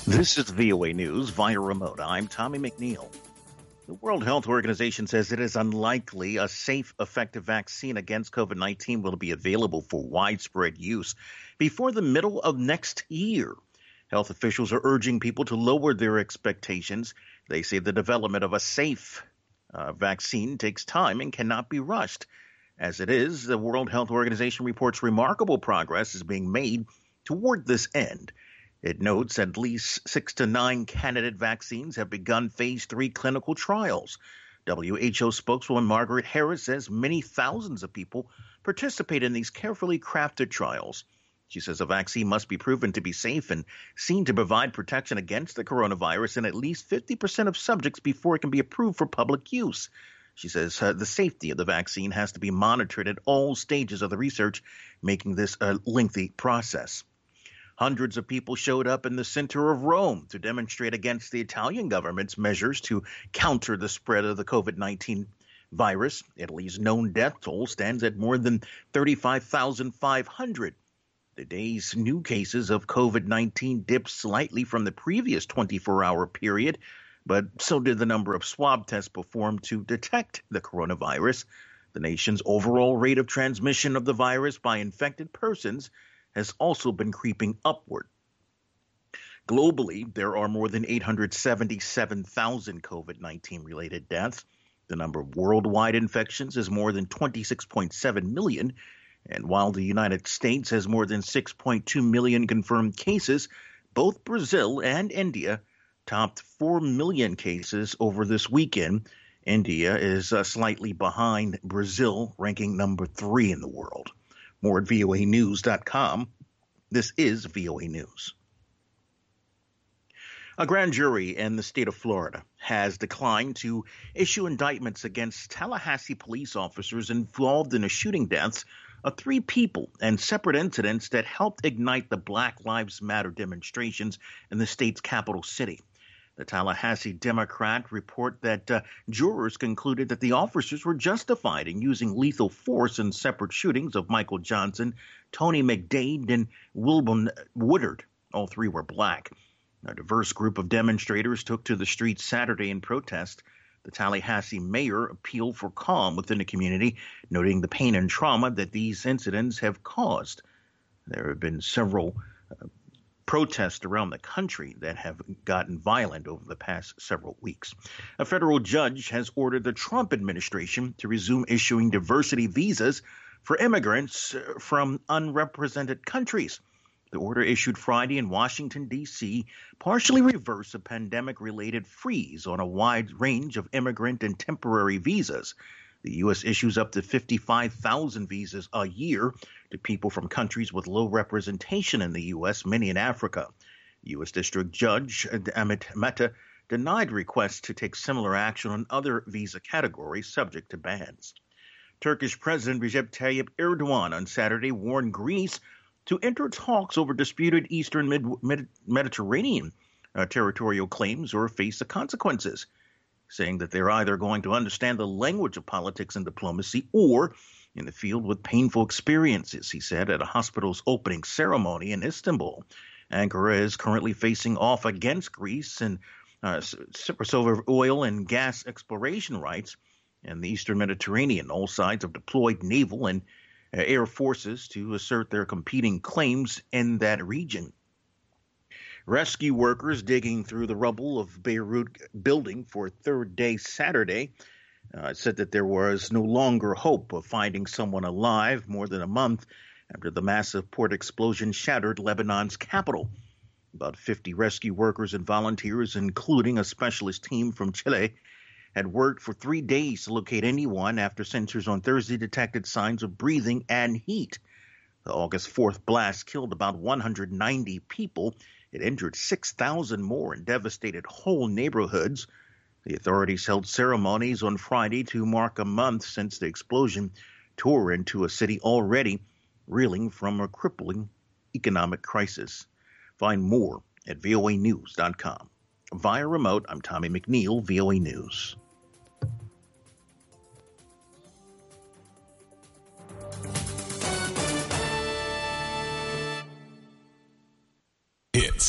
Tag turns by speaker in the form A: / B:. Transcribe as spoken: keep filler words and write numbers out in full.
A: This is V O A News via remote. I'm Tommy McNeil. The World Health Organization says it is unlikely a safe, effective vaccine against COVID nineteen will be available for widespread use before the middle of next year. Health officials are urging people to lower their expectations. They say the development of a safe uh, vaccine takes time and cannot be rushed. As it is, the World Health Organization reports remarkable progress is being made toward this end. It notes at least six to nine candidate vaccines have begun phase three clinical trials. W H O spokeswoman Margaret Harris says many thousands of people participate in these carefully crafted trials. She says a vaccine must be proven to be safe and seen to provide protection against the coronavirus in at least fifty percent of subjects before it can be approved for public use. She says uh, the safety of the vaccine has to be monitored at all stages of the research, making this a lengthy process. Hundreds of people showed up in the center of Rome to demonstrate against the Italian government's measures to counter the spread of the COVID nineteen virus. Italy's known death toll stands at more than thirty-five thousand five hundred. The day's new cases of COVID nineteen dipped slightly from the previous twenty-four hour period, but so did the number of swab tests performed to detect the coronavirus. The nation's overall rate of transmission of the virus by infected persons has also been creeping upward. Globally, there are more than eight hundred seventy-seven thousand COVID nineteen related deaths. The number of worldwide infections is more than twenty-six point seven million. And while the United States has more than six point two million confirmed cases, both Brazil and India topped four million cases over this weekend. India is uh, slightly behind Brazil, ranking number three in the world. More at V O A news dot com. This is V O A News. A grand jury in the state of Florida has declined to issue indictments against Tallahassee police officers involved in the shooting deaths of three people and separate incidents that helped ignite the Black Lives Matter demonstrations in the state's capital city. The Tallahassee Democrat report that uh, jurors concluded that the officers were justified in using lethal force in separate shootings of Michael Johnson, Tony McDade, and Wilbon Woodard. All three were black. A diverse group of demonstrators took to the streets Saturday in protest. The Tallahassee mayor appealed for calm within the community, noting the pain and trauma that these incidents have caused. There have been several uh, protests around the country that have gotten violent over the past several weeks. A federal judge has ordered the Trump administration to resume issuing diversity visas for immigrants from unrepresented countries. The order issued Friday in Washington, D C, partially reversed a pandemic-related freeze on a wide range of immigrant and temporary visas. The U S issues up to fifty-five thousand visas a year to people from countries with low representation in the U S, many in Africa. U S District Judge Amit Mehta denied requests to take similar action on other visa categories subject to bans. Turkish President Recep Tayyip Erdogan on Saturday warned Greece to enter talks over disputed eastern Mid- Mid- Mediterranean uh, territorial claims or face the consequences, saying that they're either going to understand the language of politics and diplomacy or in the field with painful experiences, he said at a hospital's opening ceremony in Istanbul. Ankara is currently facing off against Greece and uh, over oil and gas exploration rights in the eastern Mediterranean. All sides have deployed naval and uh, air forces to assert their competing claims in that region. Rescue workers digging through the rubble of Beirut building for a third day Saturday uh, said that there was no longer hope of finding someone alive more than a month after the massive port explosion shattered Lebanon's capital. About fifty rescue workers and volunteers, including a specialist team from Chile, had worked for three days to locate anyone after sensors on Thursday detected signs of breathing and heat. The August fourth blast killed about one hundred ninety people. It injured six thousand more and devastated whole neighborhoods. The authorities held ceremonies on Friday to mark a month since the explosion tore into a city already reeling from a crippling economic crisis. Find more at V O A news dot com. Via remote, I'm Tommy McNeil, V O A News.